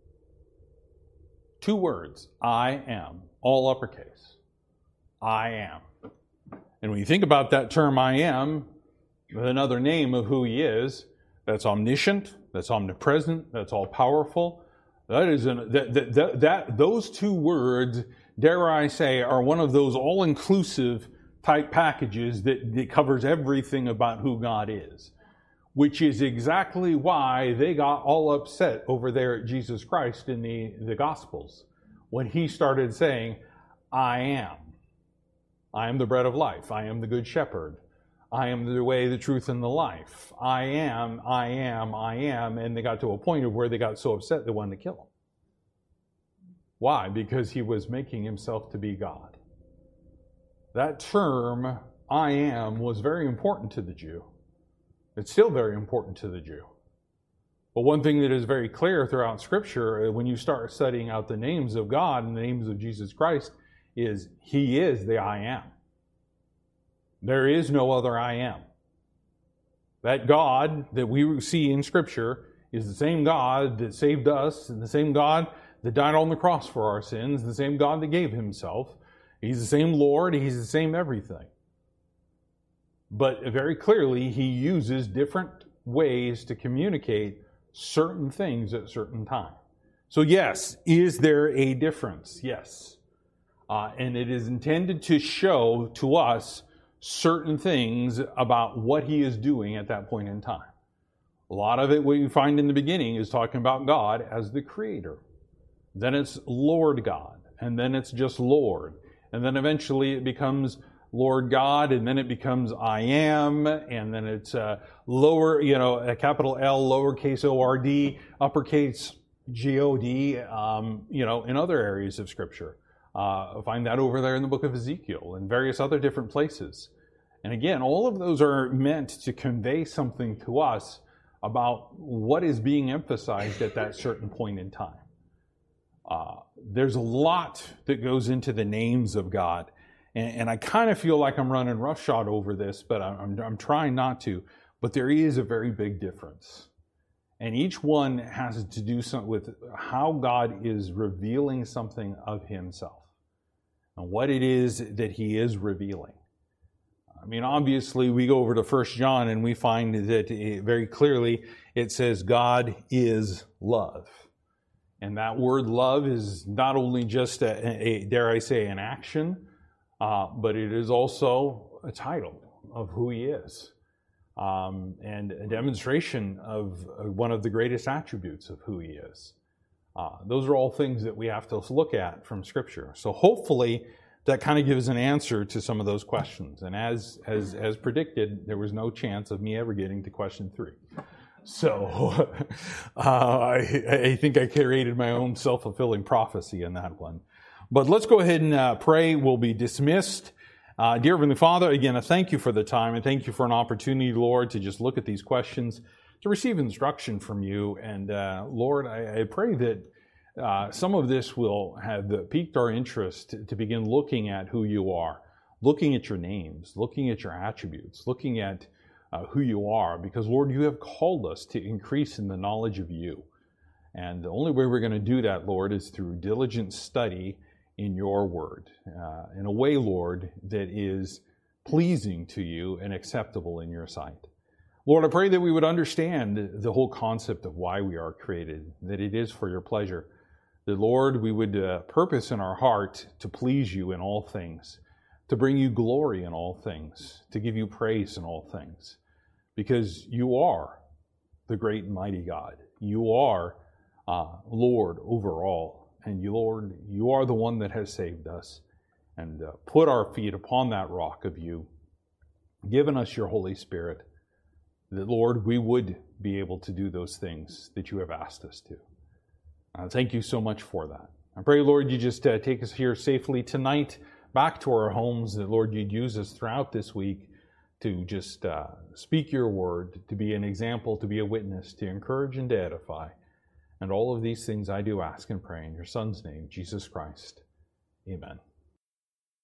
Two words, "I am," all uppercase. I am. And when you think about that term, "I am," with another name of who he is, that's omniscient, that's omnipresent, that's all powerful. That is an, that, that, that, that those two words, dare I say, are one of those all-inclusive type packages that, that covers everything about who God is. Which is exactly why they got all upset over there at Jesus Christ in the, the Gospels. When he started saying, "I am. I am the bread of life. I am the good shepherd. I am the way, the truth, and the life. I am, I am, I am. And they got to a point of where they got so upset they wanted to kill him. Why? Because he was making himself to be God. That term, I am, was very important to the Jew. It's still very important to the Jew. But one thing that is very clear throughout Scripture, when you start studying out the names of God and the names of Jesus Christ, is He is the I am. There is no other I am. That God that we see in Scripture is the same God that saved us, and the same God that died on the cross for our sins, the same God that gave Himself. He's the same Lord, He's the same everything. But very clearly, He uses different ways to communicate certain things at certain times. So yes, is there a difference? Yes. Uh, and it is intended to show to us certain things about what He is doing at that point in time. A lot of it, what you find in the beginning, is talking about God as the Creator. Then it's Lord God, and then it's just Lord. And then eventually it becomes Lord God, and then it becomes I am, and then it's uh, lower, you know, a capital L, lowercase O R D, uppercase G O D, um, you know, in other areas of Scripture. Uh, find that over there in the book of Ezekiel and various other different places. And again, all of those are meant to convey something to us about what is being emphasized at that certain point in time. Uh, there's a lot that goes into the names of God. And, and I kind of feel like I'm running roughshod over this, but I'm, I'm trying not to. But there is a very big difference. And each one has to do something with how God is revealing something of Himself and what it is that He is revealing. I mean, obviously, we go over to First John and we find that it, very clearly it says God is love. And that word love is not only just, a, a dare I say, an action, uh, but it is also a title of who He is. Um, and a demonstration of one of the greatest attributes of who He is. Uh, those are all things that we have to look at from Scripture. So hopefully that kind of gives an answer to some of those questions. And as as as predicted, there was no chance of me ever getting to question three. So uh, I, I think I created my own self-fulfilling prophecy in that one. But let's go ahead and uh, pray. We'll be dismissed. Uh, dear Heavenly Father, again, I thank You for the time, and thank You for an opportunity, Lord, to just look at these questions, to receive instruction from You. And uh, Lord, I, I pray that uh, some of this will have piqued our interest to, to begin looking at who You are, looking at Your names, looking at Your attributes, looking at uh, who You are, because Lord, You have called us to increase in the knowledge of You. And the only way we're going to do that, Lord, is through diligent study in Your word, uh, in a way, Lord, that is pleasing to You and acceptable in Your sight. Lord, I pray that we would understand the whole concept of why we are created, that it is for Your pleasure. That, Lord, we would uh, purpose in our heart to please You in all things, to bring You glory in all things, to give You praise in all things, because You are the great and mighty God. You are uh, Lord over all. And You, Lord, You are the one that has saved us and uh, put our feet upon that rock of You, given us Your Holy Spirit, that, Lord, we would be able to do those things that You have asked us to. Uh, thank You so much for that. I pray, Lord, You just uh, take us here safely tonight, back to our homes, that, Lord, You'd use us throughout this week to just uh, speak Your word, to be an example, to be a witness, to encourage and to edify. And all of these things I do ask and pray in Your Son's name, Jesus Christ. Amen.